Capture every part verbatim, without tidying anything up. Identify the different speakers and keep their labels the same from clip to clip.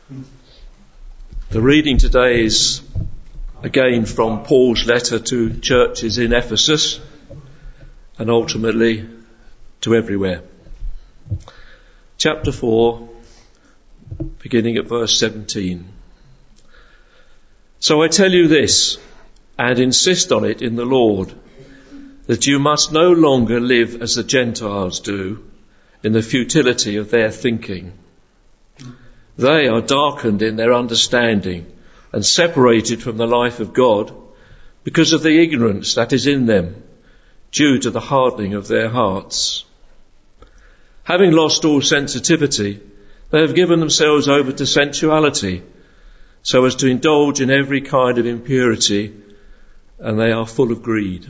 Speaker 1: The reading today is again from Paul's letter to churches in Ephesus and ultimately to everywhere. Chapter four, beginning at verse seventeen. So I tell you this, and insist on it in the Lord, that you must no longer live as the Gentiles do, in the futility of their thinking. They are darkened in their understanding and separated from the life of God because of the ignorance that is in them, due to the hardening of their hearts. Having lost all sensitivity, they have given themselves over to sensuality, so as to indulge in every kind of impurity, and they are full of greed.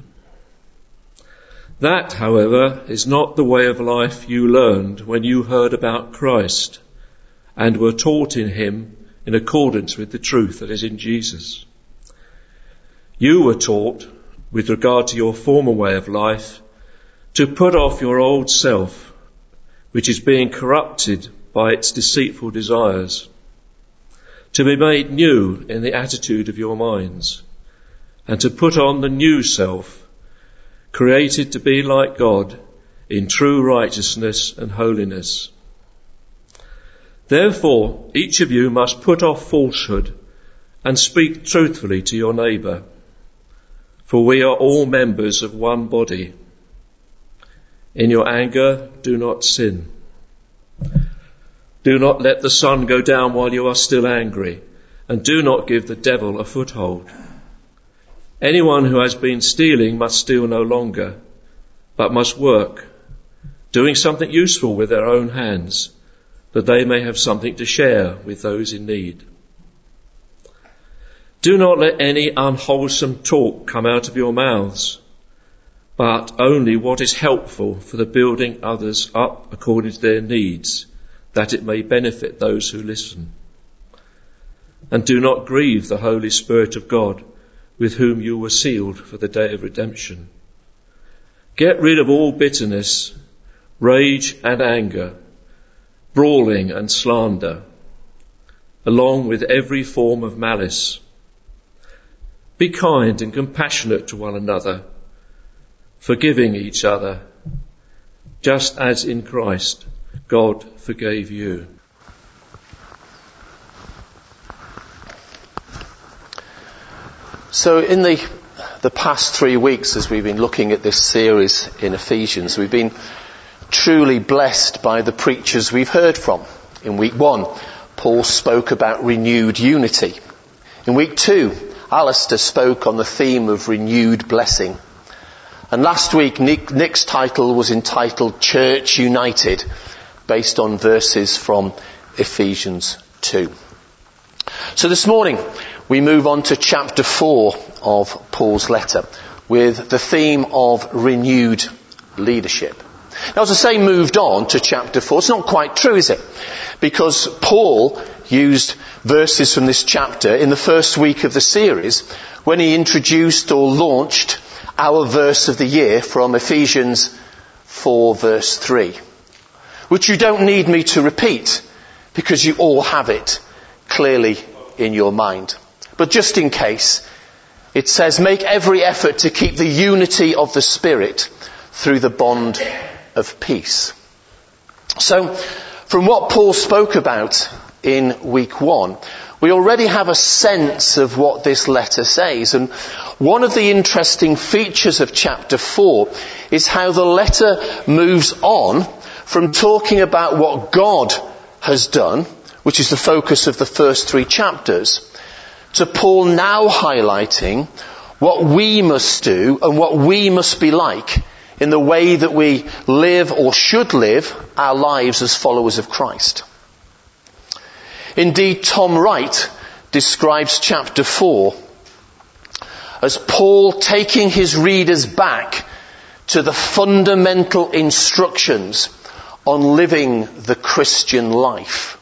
Speaker 1: That, however, is not the way of life you learned when you heard about Christ and were taught in him in accordance with the truth that is in Jesus. You were taught, with regard to your former way of life, to put off your old self, which is being corrupted by its deceitful desires, to be made new in the attitude of your minds, and to put on the new self, created to be like God in true righteousness and holiness. Therefore, each of you must put off falsehood and speak truthfully to your neighbour, for we are all members of one body. In your anger, do not sin. Do not let the sun go down while you are still angry, and do not give the devil a foothold. Anyone who has been stealing must steal no longer, but must work, doing something useful with their own hands, that they may have something to share with those in need. Do not let any unwholesome talk come out of your mouths, but only what is helpful for the building others up according to their needs, that it may benefit those who listen. And do not grieve the Holy Spirit of God, with whom you were sealed for the day of redemption. Get rid of all bitterness, rage and anger, brawling and slander, along with every form of malice. Be kind and compassionate to one another, forgiving each other, just as in Christ God forgave you.
Speaker 2: So in the the past three weeks, as we've been looking at this series in Ephesians, we've been truly blessed by the preachers we've heard from. In week one, Paul spoke about renewed unity. In week two, Alistair spoke on the theme of renewed blessing. And last week, Nick, Nick's title was entitled Church United, based on verses from Ephesians two. So this morning, we move on to chapter four of Paul's letter, with the theme of renewed leadership. Now, as I say, moved on to chapter four, it's not quite true, is it? Because Paul used verses from this chapter in the first week of the series when he introduced or launched our verse of the year from Ephesians four verse three, which you don't need me to repeat because you all have it clearly in your mind. But just in case, it says, make every effort to keep the unity of the Spirit through the bond of peace. So, from what Paul spoke about in week one, we already have a sense of what this letter says. And one of the interesting features of chapter four is how the letter moves on from talking about what God has done, which is the focus of the first three chapters, to Paul now highlighting what we must do and what we must be like in the way that we live or should live our lives as followers of Christ. Indeed, Tom Wright describes chapter four as Paul taking his readers back to the fundamental instructions on living the Christian life.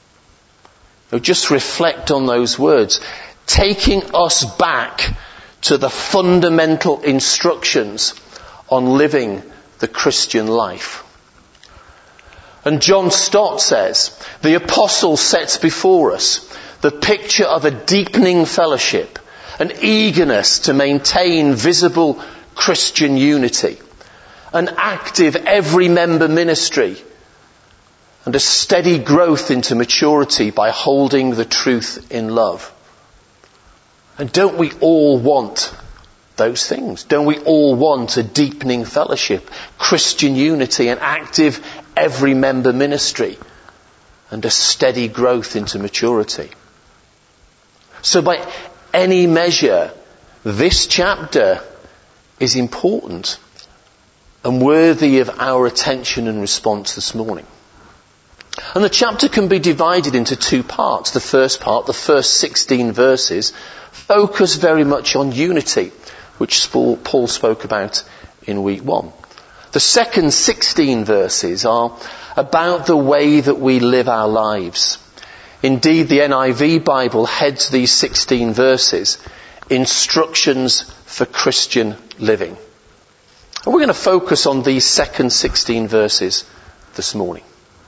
Speaker 2: Now just reflect on those words. Taking us back to the fundamental instructions on living the Christian life. And John Stott says, the apostle sets before us the picture of a deepening fellowship, an eagerness to maintain visible Christian unity, an active every member ministry, and a steady growth into maturity by holding the truth in love. And don't we all want those things? Don't we all want a deepening fellowship, Christian unity, an active every member ministry, and a steady growth into maturity? So by any measure, this chapter is important and worthy of our attention and response this morning. And the chapter can be divided into two parts. The first part, the first sixteen verses, focus very much on unity, which Paul spoke about in week one. The second sixteen verses are about the way that we live our lives. Indeed, the N I V Bible heads these sixteen verses, Instructions for Christian Living. And we're going to focus on these second sixteen verses this morning.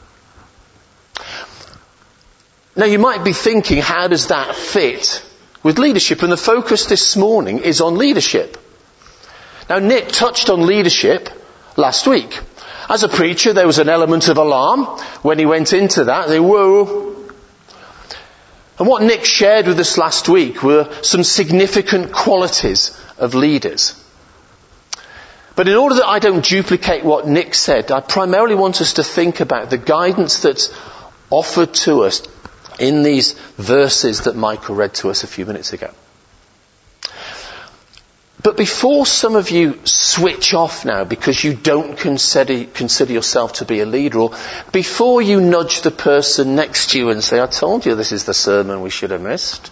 Speaker 2: Now you might be thinking, how does that fit with leadership? And the focus this morning is on leadership. Now Nick touched on leadership last week. As a preacher, there was an element of alarm when he went into that. They whoa. And what Nick shared with us last week were some significant qualities of leaders. But in order that I don't duplicate what Nick said, I primarily want us to think about the guidance that's offered to us in these verses that Michael read to us a few minutes ago. But before some of you switch off now because you don't consider, consider yourself to be a leader, or before you nudge the person next to you and say, I told you this is the sermon we should have missed.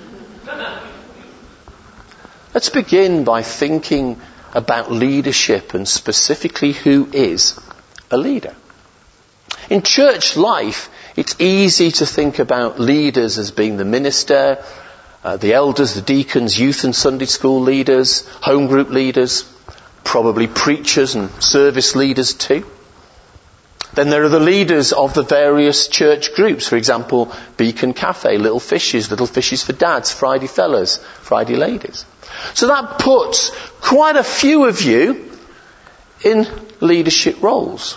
Speaker 2: Let's begin by thinking about leadership and specifically who is a leader. In church life, it's easy to think about leaders as being the minister, uh, the elders, the deacons, youth and Sunday school leaders, home group leaders, probably preachers and service leaders too. Then there are the leaders of the various church groups, for example, Beacon Cafe, Little Fishes, Little Fishes for Dads, Friday Fellas, Friday Ladies. So that puts quite a few of you in leadership roles.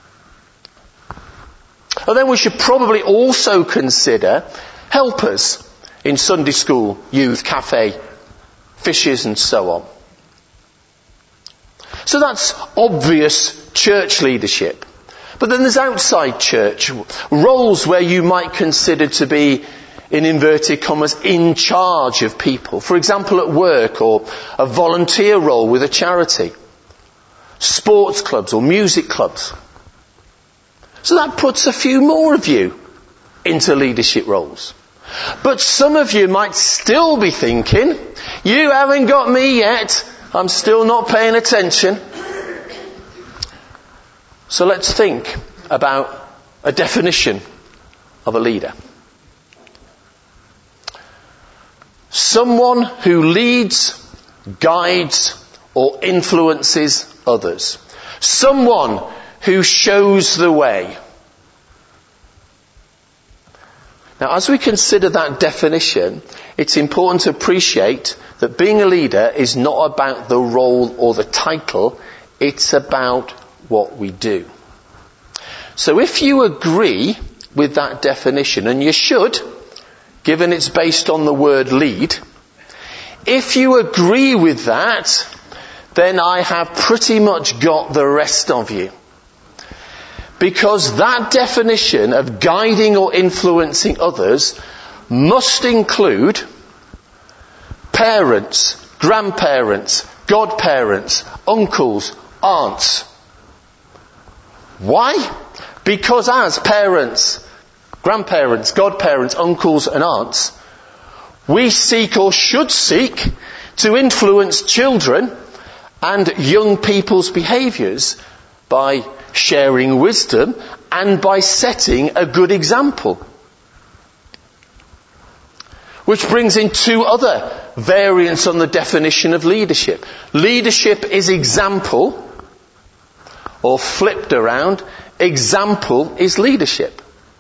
Speaker 2: And then we should probably also consider helpers in Sunday school, youth, cafe, fishes and so on. So that's obvious church leadership. But then there's outside church, roles where you might consider to be, in inverted commas, in charge of people. For example, at work, or a volunteer role with a charity, sports clubs or music clubs. So that puts a few more of you into leadership roles. But some of you might still be thinking, you haven't got me yet, I'm still not paying attention. So let's think about a definition of a leader. Someone who leads, guides, or influences others. Someone who shows the way. Now, as we consider that definition, it's important to appreciate that being a leader is not about the role or the title, it's about what we do. So if you agree with that definition, and you should, given it's based on the word lead, if you agree with that, then I have pretty much got the rest of you. Because that definition of guiding or influencing others must include parents, grandparents, godparents, uncles, aunts. Why? Because as parents, grandparents, godparents, uncles and aunts, we seek or should seek to influence children and young people's behaviours by sharing wisdom and by setting a good example. Which brings in two other variants on the definition of leadership. Leadership is example, or flipped around, example is leadership.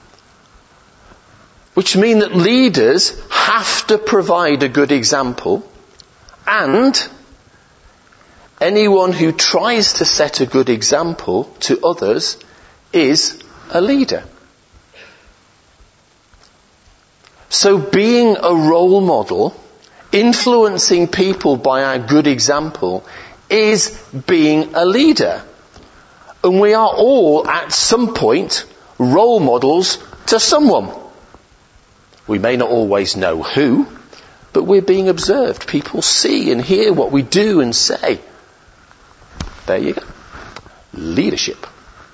Speaker 2: Which means that leaders have to provide a good example, and anyone who tries to set a good example to others is a leader. So being a role model, influencing people by our good example, is being a leader. And we are all, at some point, role models to someone. We may not always know who, but we're being observed. People see and hear what we do and say. There you go. Leadership.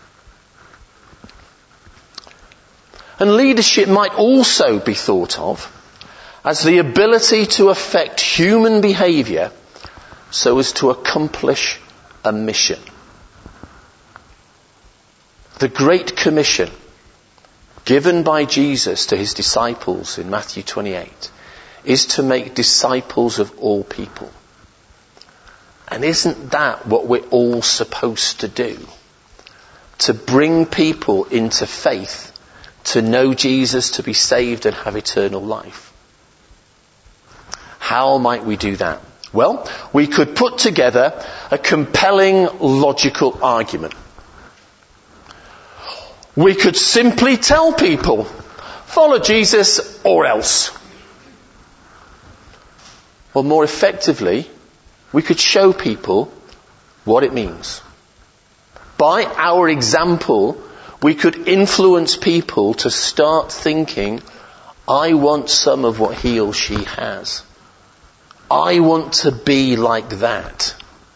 Speaker 2: And leadership might also be thought of as the ability to affect human behaviour so as to accomplish a mission. The Great Commission given by Jesus to his disciples in Matthew twenty-eight is to make disciples of all people. And isn't that what we're all supposed to do? To bring people into faith, to know Jesus, to be saved and have eternal life. How might we do that? Well, we could put together a compelling logical argument. We could simply tell people, follow Jesus or else. Or more effectively, we could show people what it means. By our example, we could influence people to start thinking, I want some of what he or she has. I want to be like that.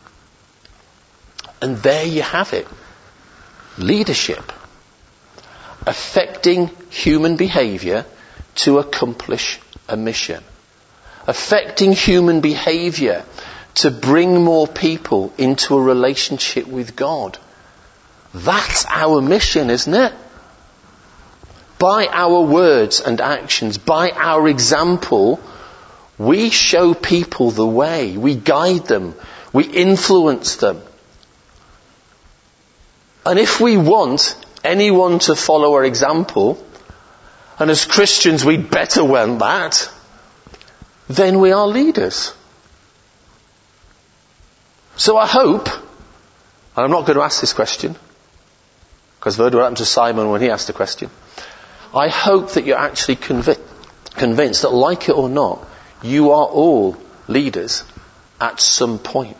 Speaker 2: And there you have it. Leadership. Affecting human behaviour to accomplish a mission. Affecting human behaviour to bring more people into a relationship with God. That's our mission, isn't it? By our words and actions, by our example, we show people the way. We guide them. We influence them. And if we want anyone to follow our example, and as Christians we'd better want that, then we are leaders. So I hope, and I'm not going to ask this question, because I've heard what happened to Simon when he asked the question. I hope that you're actually convi- convinced that, like it or not, you are all leaders at some point.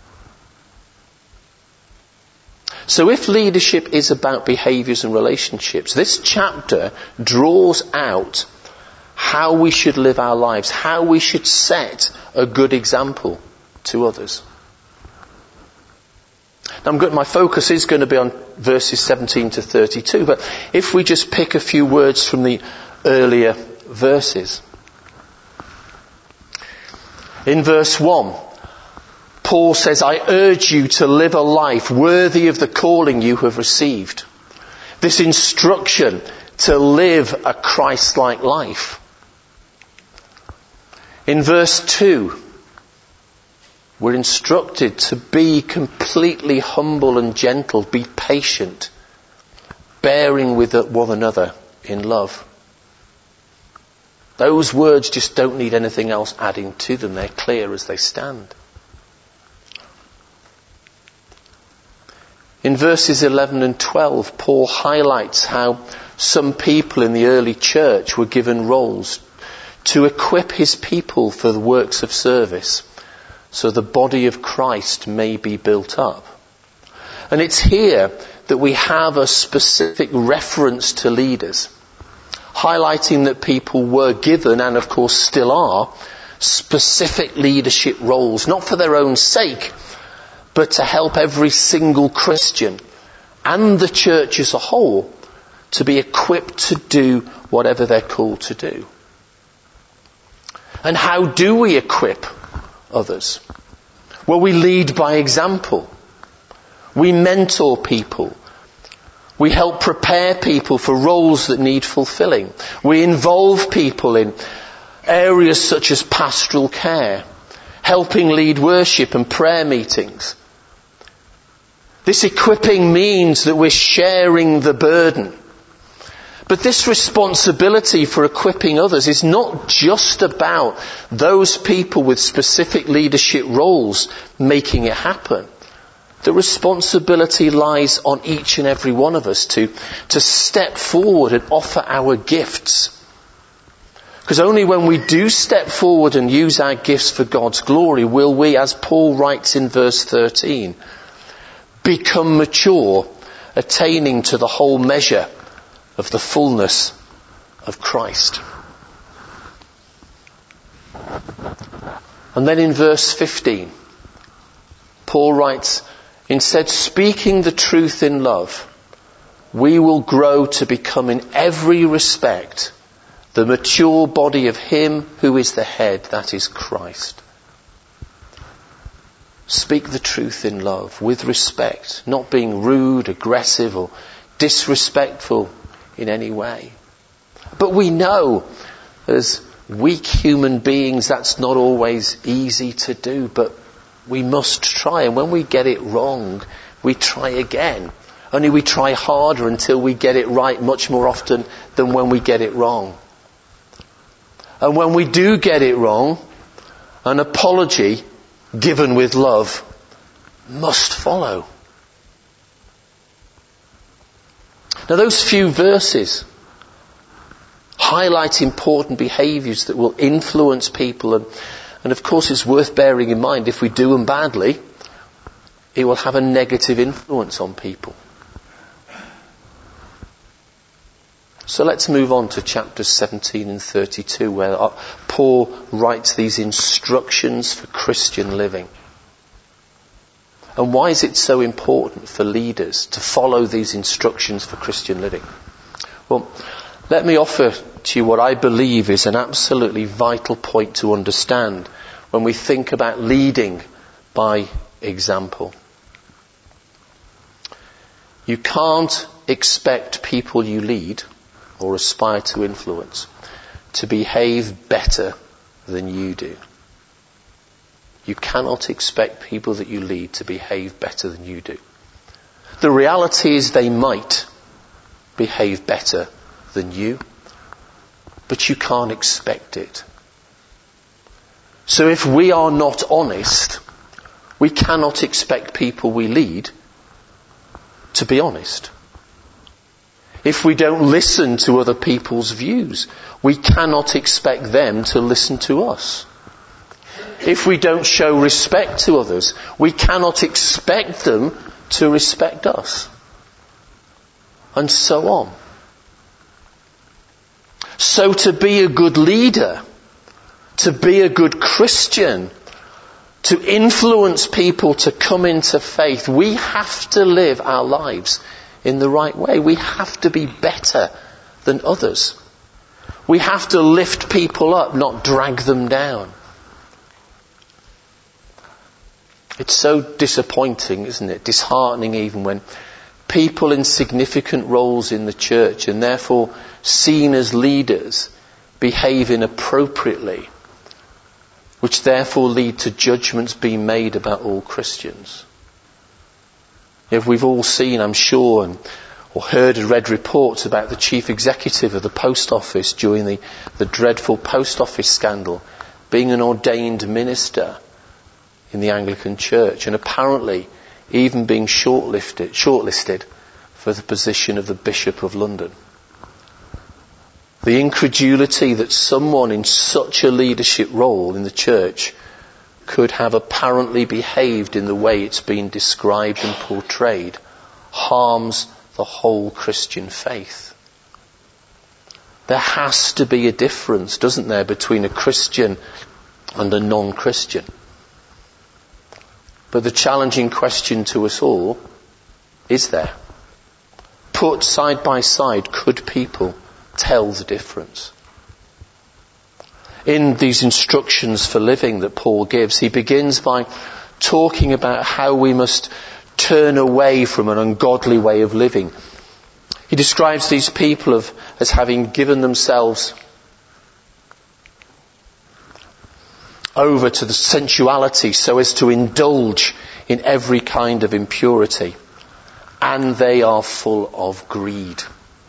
Speaker 2: So if leadership is about behaviours and relationships, this chapter draws out how we should live our lives, how we should set a good example to others. Now I'm good, my focus is going to be on verses seventeen to thirty-two, but if we just pick a few words from the earlier verses. In verse one, Paul says, I urge you to live a life worthy of the calling you have received. This instruction to live a Christ-like life. In verse two, we're instructed to be completely humble and gentle, be patient, bearing with one another in love. Those words just don't need anything else adding to them. They're clear as they stand. In verses eleven and twelve, Paul highlights how some people in the early church were given roles to equip his people for the works of service, so the body of Christ may be built up. And it's here that we have a specific reference to leaders, highlighting that people were given, and of course still are, specific leadership roles, not for their own sake, but to help every single Christian and the church as a whole to be equipped to do whatever they're called to do. And how do we equip others? Well, we lead by example. We mentor people. We help prepare people for roles that need fulfilling. We involve people in areas such as pastoral care, helping lead worship and prayer meetings. This equipping means that we're sharing the burden. But this responsibility for equipping others is not just about those people with specific leadership roles making it happen. The responsibility lies on each and every one of us to, to step forward and offer our gifts. Because only when we do step forward and use our gifts for God's glory will we, as Paul writes in verse thirteen, become mature, attaining to the whole measure of the fullness of Christ. And then in verse fifteen, Paul writes, instead, speaking the truth in love, we will grow to become in every respect the mature body of Him who is the head, that is Christ. Speak the truth in love, with respect, not being rude, aggressive or disrespectful in any way. But we know, as weak human beings, that's not always easy to do, but we must try. And when we get it wrong, we try again. Only we try harder until we get it right much more often than when we get it wrong. And when we do get it wrong, an apology given with love must follow. Now those few verses highlight important behaviours that will influence people, and, and of course it's worth bearing in mind, if we do them badly, it will have a negative influence on people. So let's move on to chapters seventeen and thirty-two, where Paul writes these instructions for Christian living. And why is it so important for leaders to follow these instructions for Christian living? Well, let me offer to you what I believe is an absolutely vital point to understand when we think about leading by example. You can't expect people you lead or aspire to influence to behave better than you do. You cannot expect people that you lead to behave better than you do. The reality is they might behave better than you, but you can't expect it. So if we are not honest, we cannot expect people we lead to be honest. If we don't listen to other people's views, we cannot expect them to listen to us. If we don't show respect to others, we cannot expect them to respect us. And so on. So to be a good leader, to be a good Christian, to influence people to come into faith, we have to live our lives in the right way. We have to be better than others. We have to lift people up, not drag them down. It's so disappointing, isn't it? Disheartening even when people in significant roles in the church and therefore seen as leaders behave inappropriately, which therefore lead to judgments being made about all Christians. If we've all seen, I'm sure, and, or heard and read reports about the chief executive of the post office during the, the dreadful post office scandal being an ordained minister in the Anglican Church, and apparently even being shortlisted, shortlisted for the position of the Bishop of London. The incredulity that someone in such a leadership role in the church could have apparently behaved in the way it's been described and portrayed harms the whole Christian faith. There has to be a difference, doesn't there, between a Christian and a non-Christian. But the challenging question to us all, is there? Put side by side, could people tell the difference? In these instructions for living that Paul gives, he begins by talking about how we must turn away from an ungodly way of living. He describes these people of, as having given themselves over to the sensuality so as to indulge in every kind of impurity. and they are full of greed.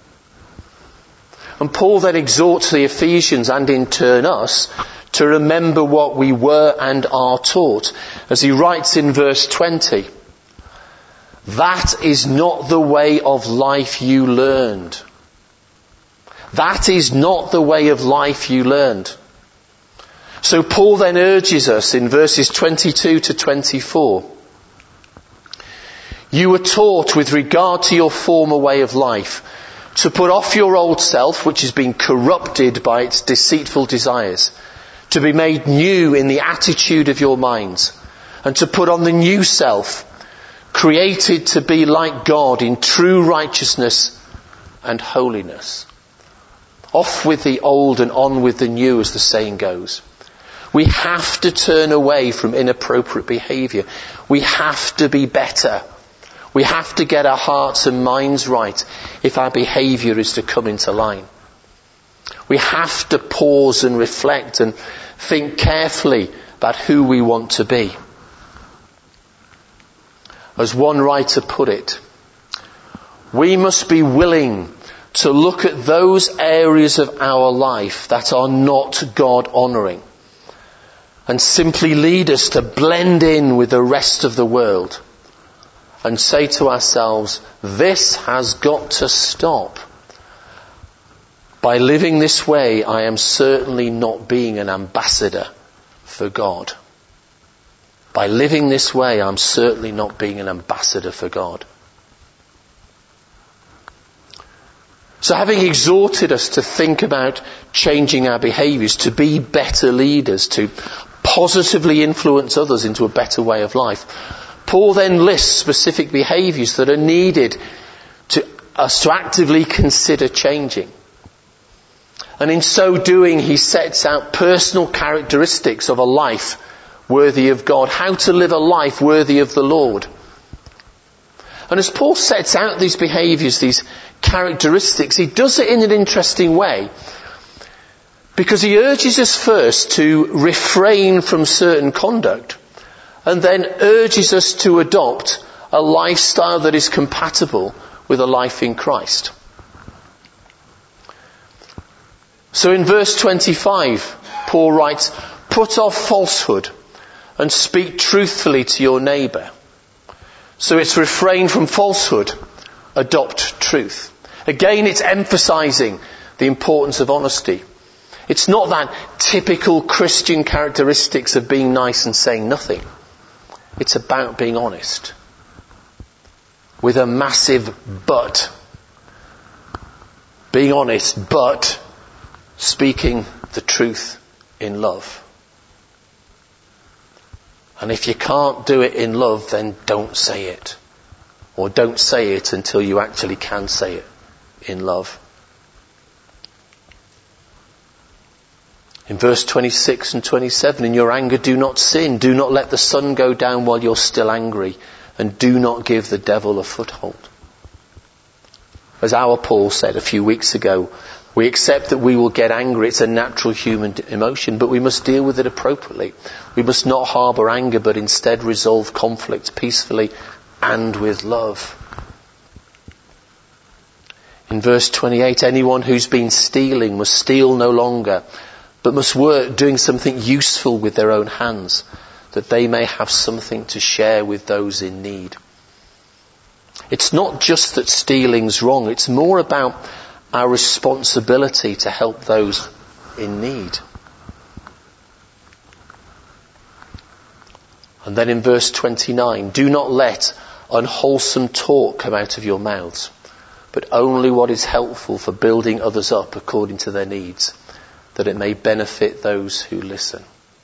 Speaker 2: And Paul then exhorts the Ephesians and in turn us to remember what we were and are taught. As he writes in verse twenty, that is not the way of life you learned. That is not the way of life you learned. So Paul then urges us in verses twenty-two to twenty-four. You were taught with regard to your former way of life to put off your old self, which has been corrupted by its deceitful desires, to be made new in the attitude of your minds, and to put on the new self, created to be like God in true righteousness and holiness. Off with the old and on with the new, as the saying goes. We have to turn away from inappropriate behaviour. We have to be better. We have to get our hearts and minds right if our behaviour is to come into line. We have to pause and reflect and think carefully about who we want to be. As one writer put it, we must be willing to look at those areas of our life that are not God-honouring and simply lead us to blend in with the rest of the world and say to ourselves, this has got to stop. By living this way, I am certainly not being an ambassador for God. By living this way, I'm certainly not being an ambassador for God. So having exhorted us to think about changing our behaviours, to be better leaders, to positively influence others into a better way of life, Paul then lists specific behaviours that are needed to us to actively consider changing. And in so doing, he sets out personal characteristics of a life worthy of God, how to live a life worthy of the Lord. And as Paul sets out these behaviours, these characteristics, he does it in an interesting way, because he urges us first to refrain from certain conduct, and then urges us to adopt a lifestyle that is compatible with a life in Christ. So in verse twenty-five, Paul writes, put off falsehood and speak truthfully to your neighbour. So it's refrain from falsehood, adopt truth. Again, it's emphasising the importance of honesty. It's not that typical Christian characteristics of being nice and saying nothing. It's about being honest. With a massive but. Being honest, but speaking the truth in love. And if you can't do it in love, then don't say it. Or don't say it until you actually can say it in love. In verse twenty-six and twenty-seven, in your anger do not sin. Do not let the sun go down while you're still angry. And do not give the devil a foothold. As our Paul said a few weeks ago, we accept that we will get angry. It's a natural human emotion, but we must deal with it appropriately. We must not harbour anger, but instead resolve conflict peacefully and with love. In verse twenty-eight, anyone who's been stealing must steal no longer, but must work doing something useful with their own hands, that they may have something to share with those in need. It's not just that stealing's wrong, it's more about our responsibility to help those in need. And then in verse twenty-nine, do not let unwholesome talk come out of your mouths, but only what is helpful for building others up according to their needs, that it may benefit those who listen.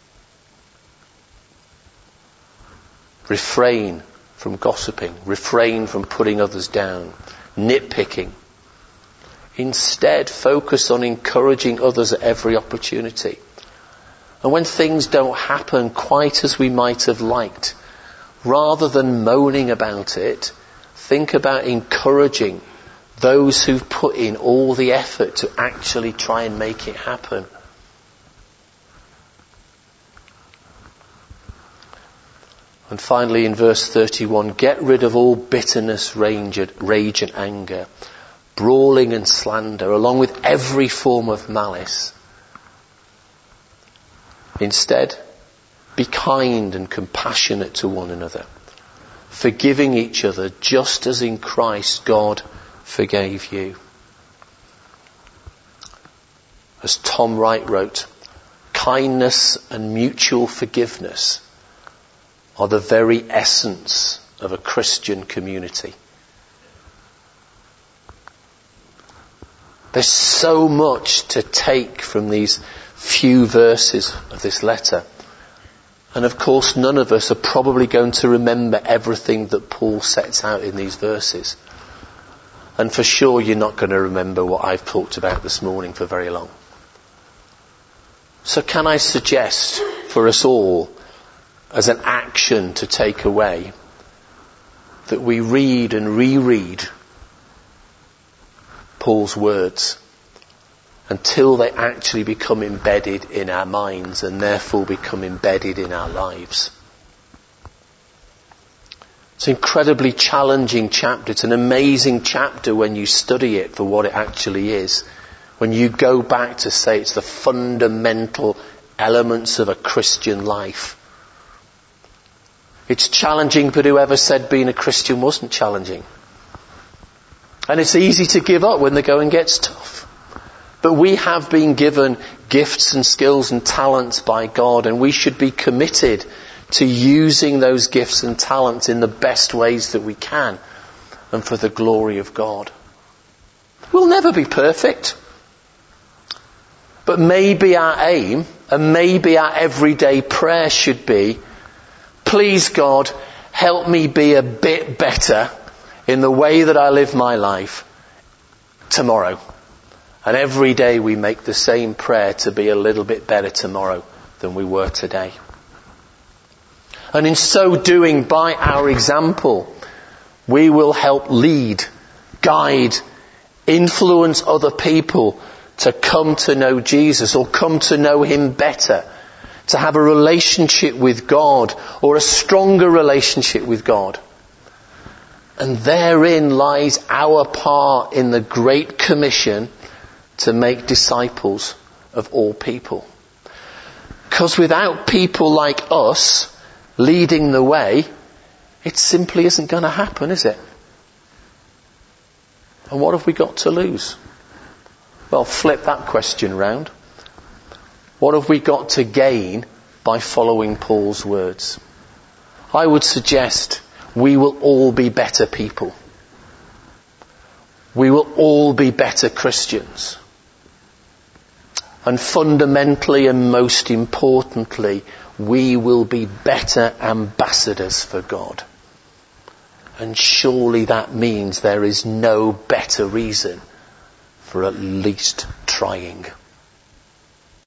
Speaker 2: Refrain from gossiping, refrain from putting others down, nitpicking. Instead, focus on encouraging others at every opportunity. And when things don't happen quite as we might have liked, rather than moaning about it, think about encouraging those who've put in all the effort to actually try and make it happen. And finally in verse thirty-one, get rid of all bitterness, rage and anger, brawling and slander, along with every form of malice. Instead, be kind and compassionate to one another, forgiving each other just as in Christ God forgave you. As Tom Wright wrote, kindness and mutual forgiveness are the very essence of a Christian community. There's so much to take from these few verses of this letter. And of course, none of us are probably going to remember everything that Paul sets out in these verses. And for sure, you're not going to remember what I've talked about this morning for very long. So can I suggest for us all, as an action to take away, that we read and reread Paul's words until they actually become embedded in our minds and therefore become embedded in our lives. It's an incredibly challenging chapter. It's an amazing chapter when you study it for what it actually is. When you go back to say it's the fundamental elements of a Christian life. It's challenging, but whoever said being a Christian wasn't challenging? And it's easy to give up when the going gets tough. But we have been given gifts and skills and talents by God, and we should be committed to using those gifts and talents in the best ways that we can and for the glory of God. We'll never be perfect. But maybe our aim and maybe our everyday prayer should be, please God, help me be a bit better in the way that I live my life tomorrow. And every day we make the same prayer to be a little bit better tomorrow than we were today. And in so doing, by our example, we will help lead, guide, influence other people to come to know Jesus or come to know Him better, to have a relationship with God or a stronger relationship with God. And therein lies our part in the Great Commission to make disciples of all people. Because without people like us leading the way, it simply isn't going to happen, is it? And what have we got to lose? Well, flip that question round. What have we got to gain by following Paul's words? I would suggest we will all be better people. We will all be better Christians. And fundamentally and most importantly, we will be better ambassadors for God. And surely that means there is no better reason for at least trying.